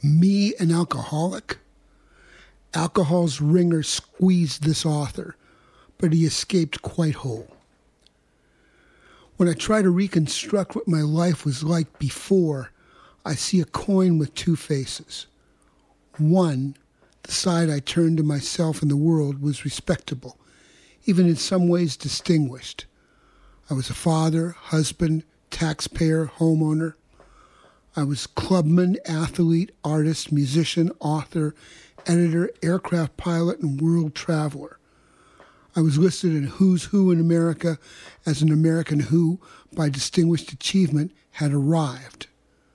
Me, an alcoholic? Alcohol's ringer squeezed this author, but he escaped quite whole. When I try to reconstruct what my life was like before, I see a coin with two faces. One, the side I turned to myself and the world, was respectable, even in some ways distinguished. I was a father, husband, taxpayer, homeowner. I was clubman, athlete, artist, musician, author, editor, aircraft pilot, and world traveler. I was listed in Who's Who in America as an American who, by distinguished achievement, had arrived.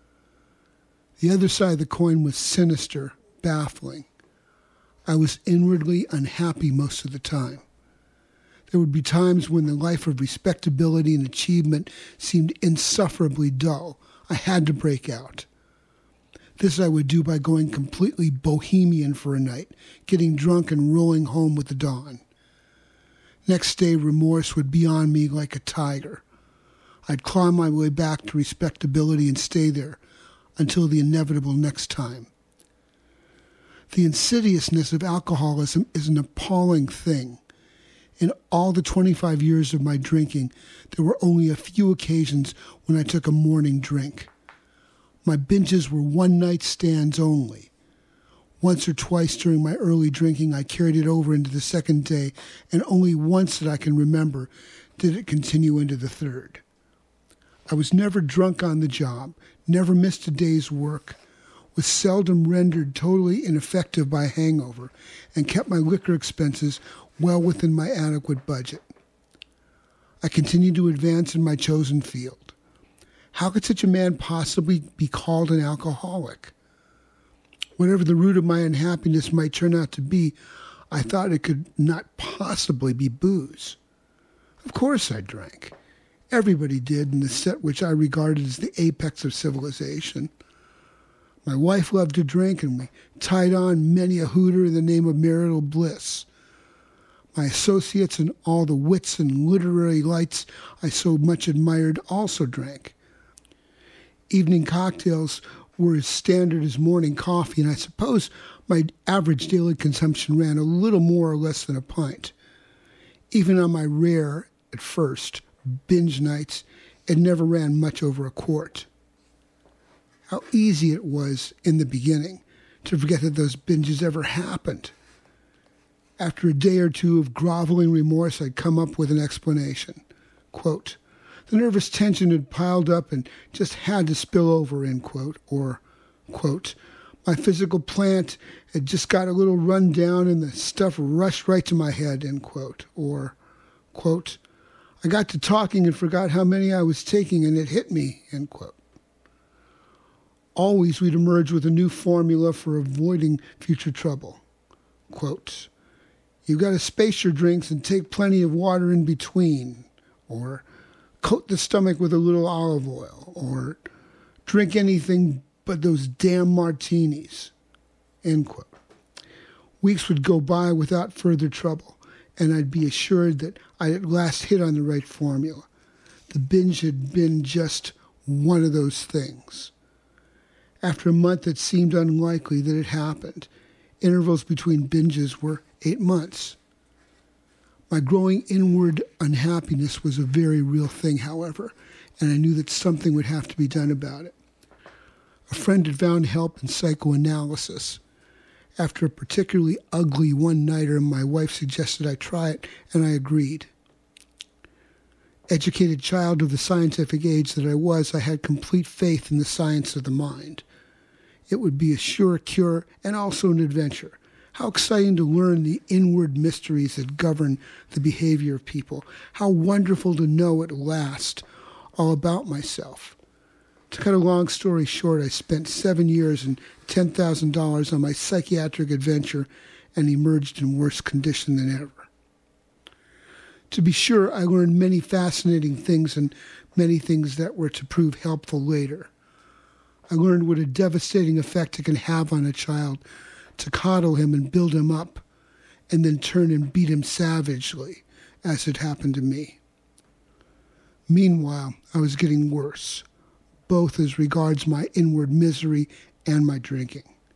The other side of the coin was sinister, baffling. I was inwardly unhappy most of the time. There would be times when the life of respectability and achievement seemed insufferably dull. I had to break out. This I would do by going completely bohemian for a night, getting drunk and rolling home with the dawn. Next day, remorse would be on me like a tiger. I'd claw my way back to respectability and stay there until the inevitable next time. The insidiousness of alcoholism is an appalling thing. In all the 25 years of my drinking, there were only a few occasions when I took a morning drink. My binges were one-night stands only. Once or twice during my early drinking, I carried it over into the second day, and only once that I can remember did it continue into the third. I was never drunk on the job, never missed a day's work, was seldom rendered totally ineffective by hangover, and kept my liquor expenses well within my adequate budget. I continued to advance in my chosen field. How could such a man possibly be called an alcoholic? Whatever the root of my unhappiness might turn out to be, I thought it could not possibly be booze. Of course I drank. Everybody did in the set which I regarded as the apex of civilization. My wife loved to drink, and we tied on many a hooter in the name of marital bliss. My associates and all the wits and literary lights I so much admired also drank. Evening cocktails were as standard as morning coffee, and I suppose my average daily consumption ran a little more or less than a pint. Even on my rare, at first, binge nights, it never ran much over a quart. How easy it was in the beginning to forget that those binges ever happened. After a day or two of groveling remorse, I'd come up with an explanation. Quote, the nervous tension had piled up and just had to spill over, end quote. Or, quote, my physical plant had just got a little run down and the stuff rushed right to my head, end quote. Or, quote, I got to talking and forgot how many I was taking and it hit me, end quote. Always we'd emerge with a new formula for avoiding future trouble. Quote, you've got to space your drinks and take plenty of water in between. Or, coat the stomach with a little olive oil. Or, drink anything but those damn martinis. End quote. Weeks would go by without further trouble, and I'd be assured that I'd at last hit on the right formula. The binge had been just one of those things. After a month, it seemed unlikely that it happened. Intervals between binges were 8 months. My growing inward unhappiness was a very real thing, however, and I knew that something would have to be done about it. A friend had found help in psychoanalysis. After a particularly ugly one-nighter, my wife suggested I try it, and I agreed. Educated child of the scientific age that I was, I had complete faith in the science of the mind. It would be a sure cure and also an adventure. How exciting to learn the inward mysteries that govern the behavior of people. How wonderful to know at last all about myself. To cut a long story short, I spent 7 years and $10,000 on my psychiatric adventure and emerged in worse condition than ever. To be sure, I learned many fascinating things and many things that were to prove helpful later. I learned what a devastating effect it can have on a child to coddle him and build him up, and then turn and beat him savagely, as had happened to me. Meanwhile, I was getting worse, both as regards my inward misery and my drinking.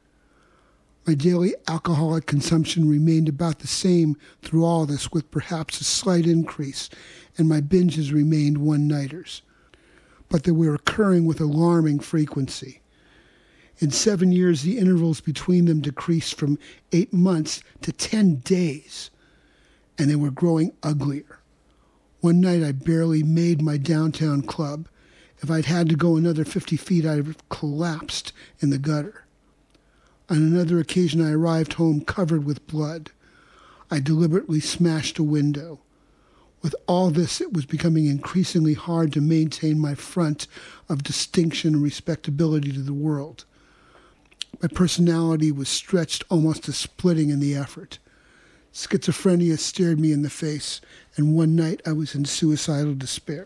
My daily alcoholic consumption remained about the same through all this, with perhaps a slight increase, and my binges remained one-nighters. But they were occurring with alarming frequency. In 7 years, the intervals between them decreased from 8 months to 10 days, and they were growing uglier. One night, I barely made my downtown club. If I'd had to go another 50 feet, I'd have collapsed in the gutter. On another occasion, I arrived home covered with blood. I deliberately smashed a window. With all this, it was becoming increasingly hard to maintain my front of distinction and respectability to the world. My personality was stretched almost to splitting in the effort. Schizophrenia stared me in the face, and one night I was in suicidal despair.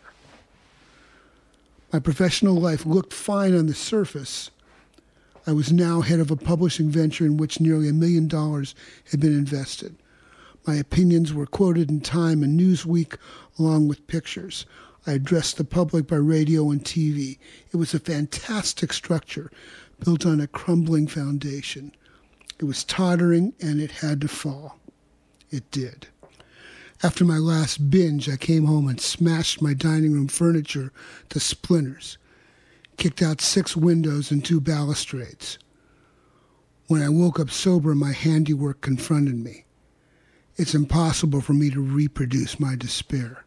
My professional life looked fine on the surface. I was now head of a publishing venture in which nearly $1 million had been invested. My opinions were quoted in Time and Newsweek, along with pictures. I addressed the public by radio and TV. It was a fantastic structure, built on a crumbling foundation. It was tottering, and it had to fall. It did. After my last binge, I came home and smashed my dining room furniture to splinters, kicked out 6 windows and 2 balustrades. When I woke up sober, my handiwork confronted me. It's impossible for me to reproduce my despair.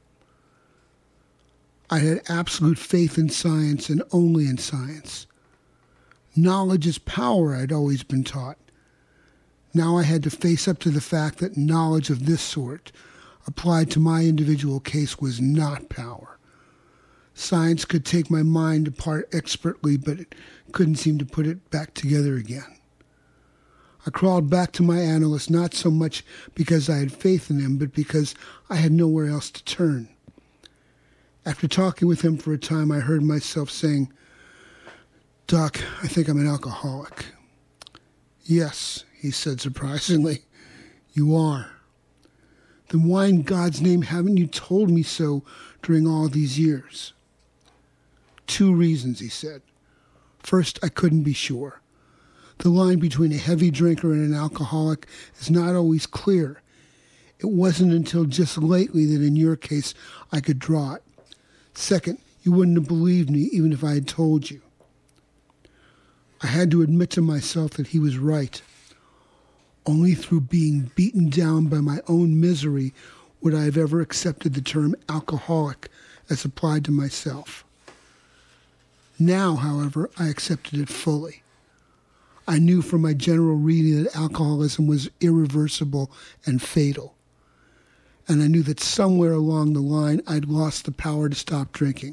I had absolute faith in science and only in science. Knowledge is power, I'd always been taught. Now I had to face up to the fact that knowledge of this sort, applied to my individual case, was not power. Science could take my mind apart expertly, but it couldn't seem to put it back together again. I crawled back to my analyst, not so much because I had faith in him, but because I had nowhere else to turn. After talking with him for a time, I heard myself saying, "Doc, I think I'm an alcoholic." "Yes," he said surprisingly, "you are." "Then why in God's name haven't you told me so during all these years?" 2 reasons, he said. First, I couldn't be sure. The line between a heavy drinker and an alcoholic is not always clear. It wasn't until just lately that in your case I could draw it. Second, you wouldn't have believed me even if I had told you. I had to admit to myself that he was right. Only through being beaten down by my own misery would I have ever accepted the term alcoholic as applied to myself. Now, however, I accepted it fully. I knew from my general reading that alcoholism was irreversible and fatal. And I knew that somewhere along the line I'd lost the power to stop drinking.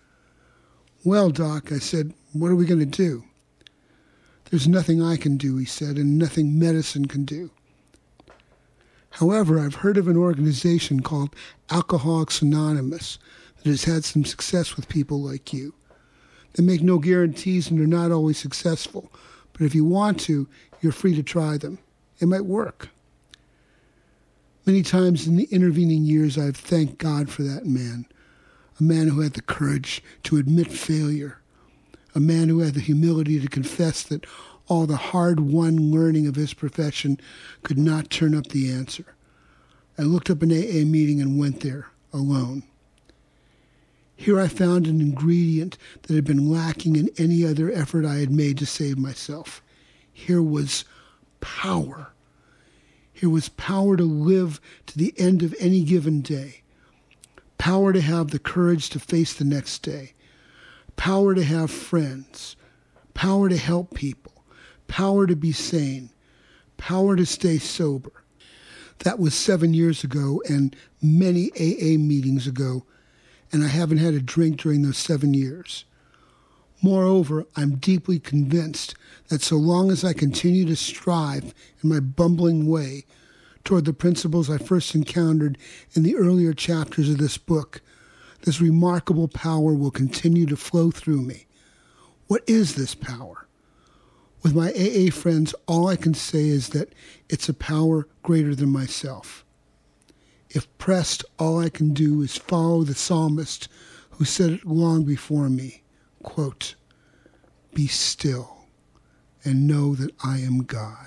"Well, Doc," I said, "what are we going to do?" "There's nothing I can do," he said, "and nothing medicine can do. However, I've heard of an organization called Alcoholics Anonymous that has had some success with people like you. They make no guarantees and are not always successful, but if you want to, you're free to try them. It might work." Many times in the intervening years, I've thanked God for that man, a man who had the courage to admit failure, a man who had the humility to confess that all the hard-won learning of his profession could not turn up the answer. I looked up an AA meeting and went there, alone. Here I found an ingredient that had been lacking in any other effort I had made to save myself. Here was power. Here was power to live to the end of any given day. Power to have the courage to face the next day. Power to have friends. Power to help people. Power to be sane. Power to stay sober. That was 7 years ago and many AA meetings ago, and I haven't had a drink during those 7 years. Moreover, I'm deeply convinced that so long as I continue to strive in my bumbling way toward the principles I first encountered in the earlier chapters of this book, this remarkable power will continue to flow through me. What is this power? With my AA friends, all I can say is that it's a power greater than myself. If pressed, all I can do is follow the psalmist who said it long before me, quote, "Be still and know that I am God."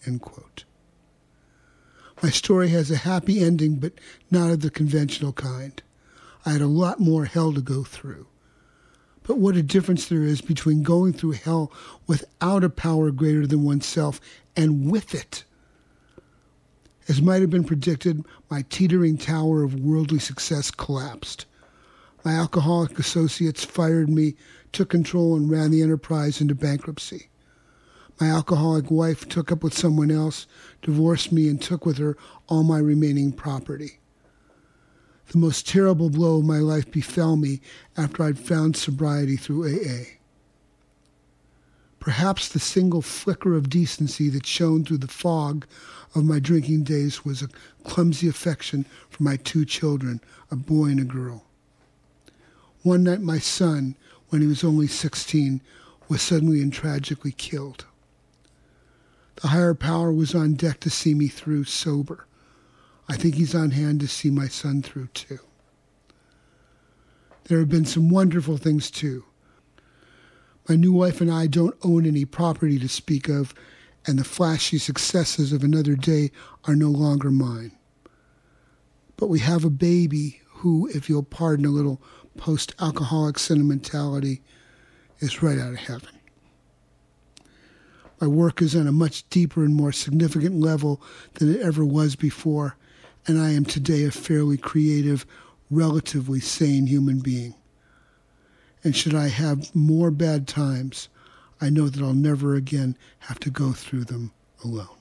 End quote. My story has a happy ending, but not of the conventional kind. I had a lot more hell to go through. But what a difference there is between going through hell without a power greater than oneself and with it. As might have been predicted, my teetering tower of worldly success collapsed. My alcoholic associates fired me, took control, and ran the enterprise into bankruptcy. My alcoholic wife took up with someone else, divorced me, and took with her all my remaining property. The most terrible blow of my life befell me after I'd found sobriety through AA. Perhaps the single flicker of decency that shone through the fog of my drinking days was a clumsy affection for my 2 children, a boy and a girl. One night my son, when he was only 16, was suddenly and tragically killed. The higher power was on deck to see me through sober. I think he's on hand to see my son through too. There have been some wonderful things too. My new wife and I don't own any property to speak of, and the flashy successes of another day are no longer mine. But we have a baby who, if you'll pardon a little post-alcoholic sentimentality, is right out of heaven. My work is on a much deeper and more significant level than it ever was before, and I am today a fairly creative, relatively sane human being. And should I have more bad times, I know that I'll never again have to go through them alone.